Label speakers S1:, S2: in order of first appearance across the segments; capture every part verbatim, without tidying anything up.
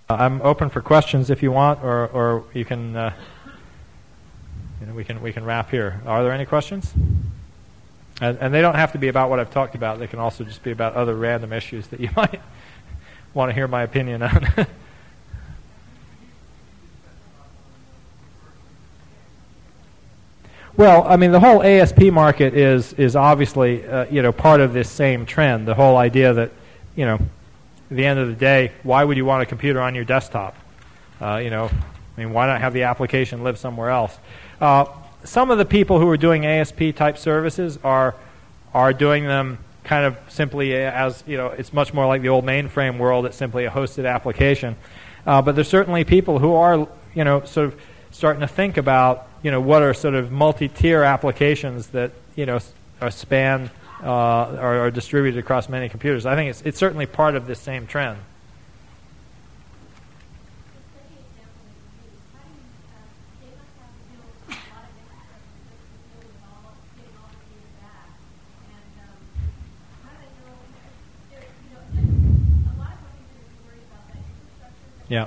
S1: I'm open for questions if you want, or or you can, uh, you know, we can we can wrap here. Are there any questions? And, and they don't have to be about what I've talked about. They can also just be about other random issues that you might want to hear my opinion on. Well, I mean, the whole A S P market is is obviously uh, you know part of this same trend. The whole idea that you know. At the end of the day, why would you want a computer on your desktop? Uh, you know, I mean, why not have the application live somewhere else? Uh, some of the people who are doing A S P type services are are doing them kind of simply as, you know, it's much more like the old mainframe world. It's simply a hosted application. Uh, but there's certainly people who are, you know, sort of starting to think about, you know, what are sort of multi-tier applications that, you know, are span Uh, are, are distributed across many computers. I think it's it's certainly part of this same trend. Yeah.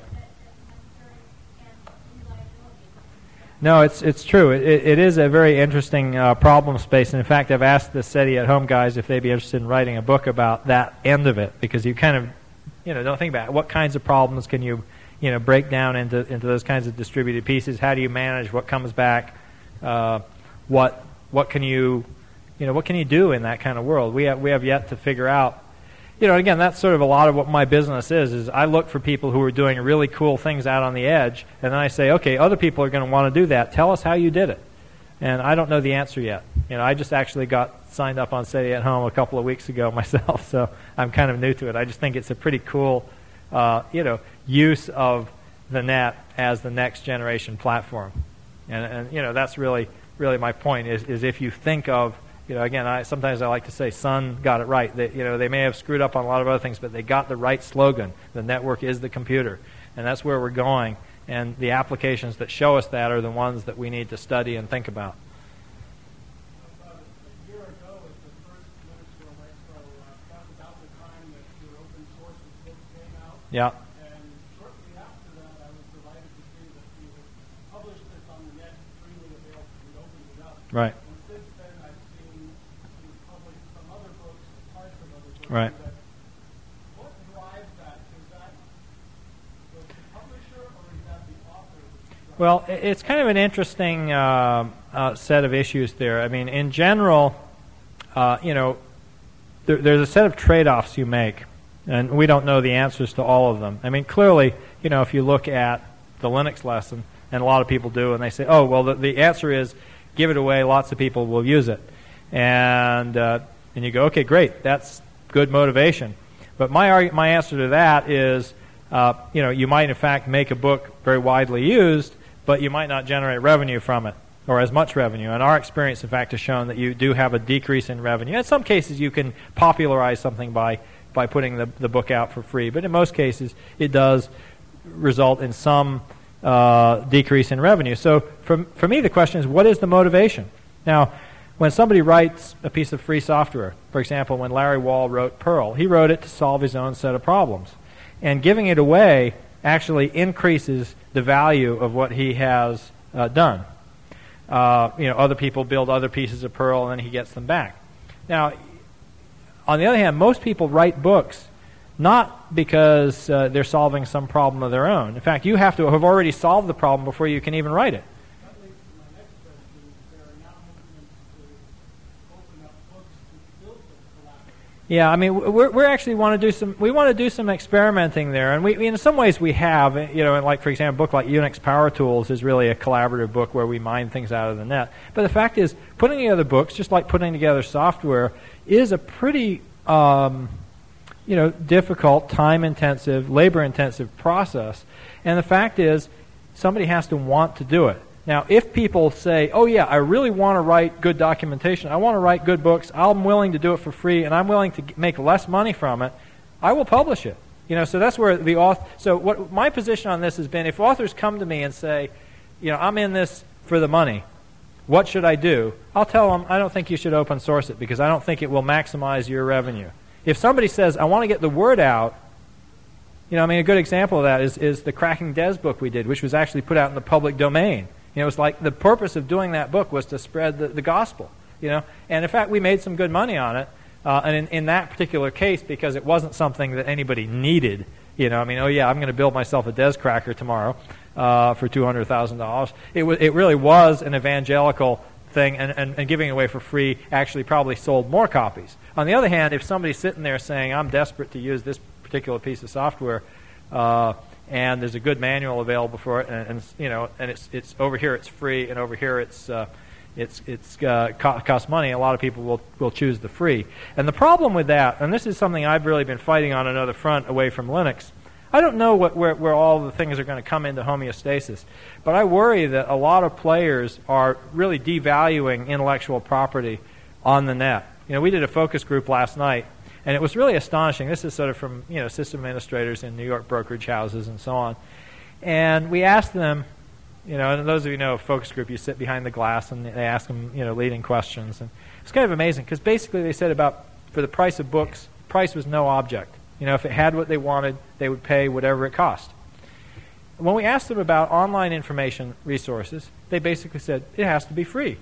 S1: No, it's it's true. It, it is a very interesting uh, problem space, and in fact, I've asked the SETI at Home guys if they'd be interested in writing a book about that end of it, because you kind of, you know, don't think about it. What kinds of problems can you, you know, break down into into those kinds of distributed pieces? How do you manage what comes back? Uh, what what can you, you know, what can you do in that kind of world? We have we have yet to figure out. You know, again, that's sort of a lot of what my business is, is I look for people who are doing really cool things out on the edge, and then I say, okay, other people are going to want to do that. Tell us how you did it. And I don't know the answer yet. You know, I just actually got signed up on SETI at Home a couple of weeks ago myself, so I'm kind of new to it. I just think it's a pretty cool, uh, you know, use of the net as the next generation platform. And, and you know, that's really, really my point, is, is if you think of, you know, again, I, sometimes I like to say Sun got it right. They, you know, they may have screwed up on a lot of other things, but they got the right slogan. The network is the computer. And that's where we're going. And the applications that show us that are the ones that we need to study and think about.
S2: About a year ago, at the first Linux World Expo, uh, talked about the time that your open source books came out.
S1: Yeah.
S2: And shortly after that, I was delighted to see that you had published this on the net, freely available. You opened it up.
S1: Right. Right.
S2: What drives that? Is that the publisher or is that the author?
S1: Well, it's kind of an interesting uh, uh, set of issues there. I mean, in general, uh, you know, there, there's a set of trade-offs you make, and we don't know the answers to all of them. I mean, clearly, you know, if you look at the Linux lesson, and a lot of people do, and they say, oh, well, the, the answer is give it away, lots of people will use it. And, uh, and you go, okay, great, that's good motivation. But my arg- my answer to that is, uh, you know, you might in fact make a book very widely used, but you might not generate revenue from it, or as much revenue. And our experience, in fact, has shown that you do have a decrease in revenue. In some cases, you can popularize something by, by putting the, the book out for free, but in most cases, it does result in some uh, decrease in revenue. So for, for me, the question is, what is the motivation? Now, when somebody writes a piece of free software, for example, when Larry Wall wrote Perl, he wrote it to solve his own set of problems. And giving it away actually increases the value of what he has uh, done. Uh, you know, other people build other pieces of Perl, and then he gets them back. Now, on the other hand, most people write books not because uh, they're solving some problem of their own. In fact, you have to have already solved the problem before you can even write it. Yeah, I mean, we're we actually want to do some. We want to do some experimenting there, and we, in some ways, we have. You know, like for example, a book like Unix Power Tools is really a collaborative book where we mine things out of the net. But the fact is, putting together books, just like putting together software, is a pretty, um, you know, difficult, time-intensive, labor-intensive process. And the fact is, somebody has to want to do it. Now, if people say, oh, yeah, I really want to write good documentation, I want to write good books, I'm willing to do it for free, and I'm willing to make less money from it, I will publish it. You know, so that's where the author... So what my position on this has been, if authors come to me and say, you know, I'm in this for the money, what should I do? I'll tell them, I don't think you should open source it because I don't think it will maximize your revenue. If somebody says, I want to get the word out, You know, I mean, a good example of that is, is the Cracking Des book we did, which was actually put out in the public domain. You know, it was like the purpose of doing that book was to spread the, the gospel, you know. And in fact, we made some good money on it. Uh, and in, in that particular case, because it wasn't something that anybody needed, you know, I mean, oh yeah, I'm going to build myself a Des cracker tomorrow uh, for two hundred thousand dollars. It, w- it really was an evangelical thing, and, and, and giving away for free actually probably sold more copies. On the other hand, if somebody's sitting there saying, I'm desperate to use this particular piece of software, uh, and there's a good manual available for it, and, and you know, and it's it's over here it's free, and over here it's uh, it's it's uh, co- costs money. A lot of people will will choose the free. And the problem with that, and this is something I've really been fighting on another front away from Linux. I don't know what, where where all the things are going to come into homeostasis, but I worry that a lot of players are really devaluing intellectual property on the net. You know, we did a focus group last night. And it was really astonishing. This is sort of from, you know, system administrators in New York brokerage houses and so on. And we asked them, you know, and those of you who know a focus group, you sit behind the glass and they ask them, you know, leading questions. And it's kind of amazing because basically they said about, for the price of books, price was no object. You know, if it had what they wanted, they would pay whatever it cost. When we asked them about online information resources, they basically said, it has to be free.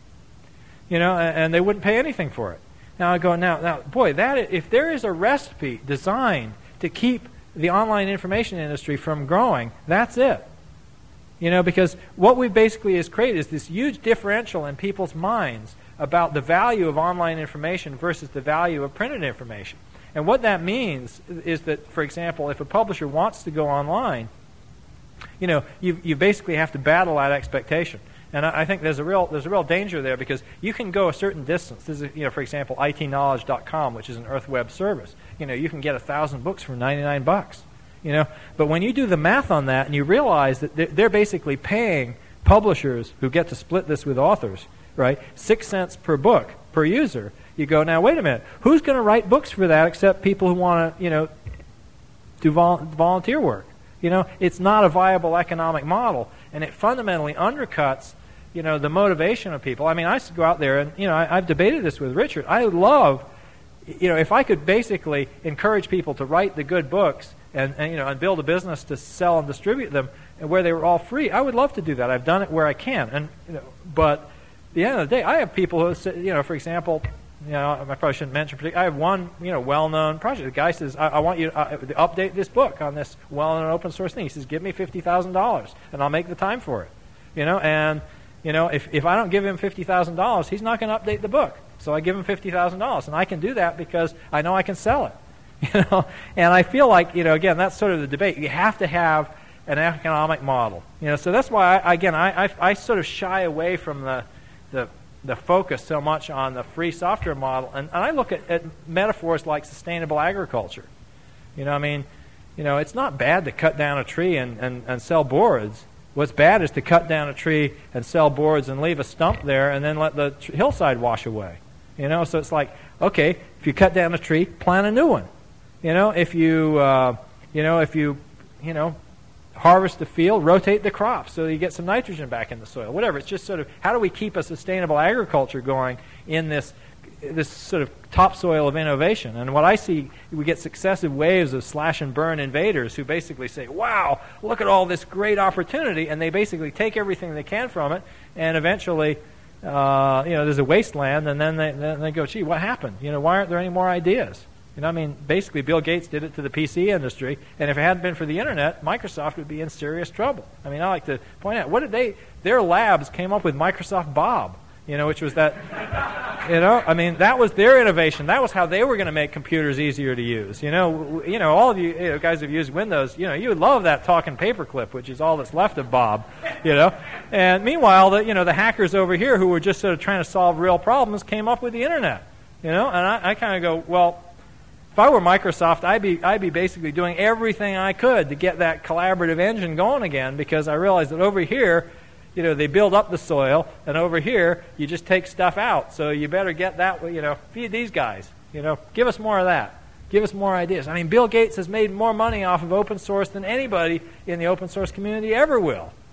S1: You know, and, and they wouldn't pay anything for it. Now I go, now, now, boy, that if there is a recipe designed to keep the online information industry from growing, that's it. You know, because what we basically has created is this huge differential in people's minds about the value of online information versus the value of printed information. And what that means is that, for example, if a publisher wants to go online, you know, you you basically have to battle that expectation. And I think there's a real there's a real danger there because you can go a certain distance. This is, you know, for example, I T knowledge dot com, which is an Earth Web service. You know, you can get a thousand books for ninety-nine bucks. You know, but when you do the math on that and you realize that they're basically paying publishers who get to split this with authors, right, six cents per book per user, you go, now wait a minute, who's going to write books for that except people who want to, you know, do vol- volunteer work? You know, it's not a viable economic model, and it fundamentally undercuts, you know, the motivation of people. I mean, I used to go out there, and, you know, I, I've debated this with Richard. I love, you know, if I could basically encourage people to write the good books and, and, you know, and build a business to sell and distribute them and where they were all free, I would love to do that. I've done it where I can. And, you know, but at the end of the day, I have people who say, you know, for example, you know, I probably shouldn't mention, I have one, you know, well-known project. The guy says, I, I want you to, uh, to update this book on this well-known open source thing. He says, give me fifty thousand dollars, and I'll make the time for it. You know, and, you know, if, if I don't give him fifty thousand dollars, he's not going to update the book. So I give him fifty thousand dollars, and I can do that because I know I can sell it. You know, and I feel like, you know, again, that's sort of the debate. You have to have an economic model. You know, so that's why, I, again, I, I, I sort of shy away from the the the focus so much on the free software model. And, and I look at, at metaphors like sustainable agriculture. You know, I mean, you know, it's not bad to cut down a tree and, and, and sell boards. What's bad is to cut down a tree and sell boards and leave a stump there and then let the tr- hillside wash away. You know, so it's like, okay, if you cut down a tree, plant a new one. You know, if you, uh, you know, if you, you know, harvest the field, rotate the crops so you get some nitrogen back in the soil, whatever. It's just sort of, how do we keep a sustainable agriculture going in this this sort of topsoil of innovation? And what I see, we get successive waves of slash and burn invaders who basically say, wow, look at all this great opportunity, and they basically take everything they can from it, and eventually, uh, you know, there's a wasteland, and then they, then they go, gee, what happened? You know, why aren't there any more ideas? You know, I mean, basically, Bill Gates did it to the P C industry, and if it hadn't been for the internet, Microsoft would be in serious trouble. I mean, I like to point out, what did they? Their labs came up with Microsoft Bob, you know, which was that, you know, I mean, that was their innovation. That was how they were going to make computers easier to use. You know, you know, all of you, you know, guys who've used Windows, you know, you would love that talking paperclip, which is all that's left of Bob, you know. And meanwhile, the you know the hackers over here who were just sort of trying to solve real problems came up with the internet, you know. And I, I kind of go, well, if I were Microsoft, I'd be I'd be basically doing everything I could to get that collaborative engine going again, because I realize that over here, you know, they build up the soil, and over here you just take stuff out. So you better get that, you know, feed these guys. You know, give us more of that. Give us more ideas. I mean, Bill Gates has made more money off of open source than anybody in the open source community ever will.